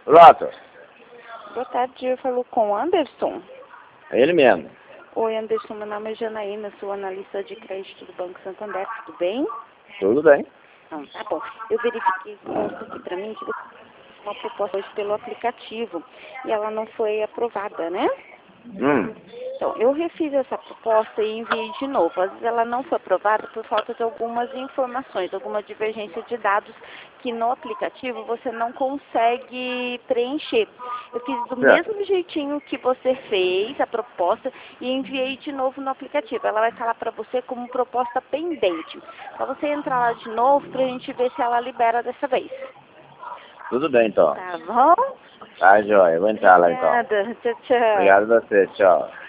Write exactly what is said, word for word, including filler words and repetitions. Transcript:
Pronto. Boa tarde, eu falo com o Anderson. É ele mesmo. Oi, Anderson, meu nome é Janaína, sou analista de crédito do Banco Santander, tudo bem? Tudo bem. Não, tá bom. Eu verifiquei consta aqui para mim que você fez uma proposta hoje pelo aplicativo e ela não foi aprovada, né? Hum. Então, eu refiz essa proposta e enviei de novo. Às vezes ela não foi aprovada por falta de algumas informações, alguma divergência de dados que no aplicativo você não consegue preencher. Eu fiz do Certo. mesmo jeitinho que você fez a proposta e enviei de novo no aplicativo. Ela vai estar lá para você como proposta pendente. Só você entrar lá de novo para a gente ver se ela libera dessa vez. Tudo bem, então. Tá bom? Tá, joia. Eu vou entrar lá, então. Obrigada. Tchau, tchau. Obrigado a você. Tchau.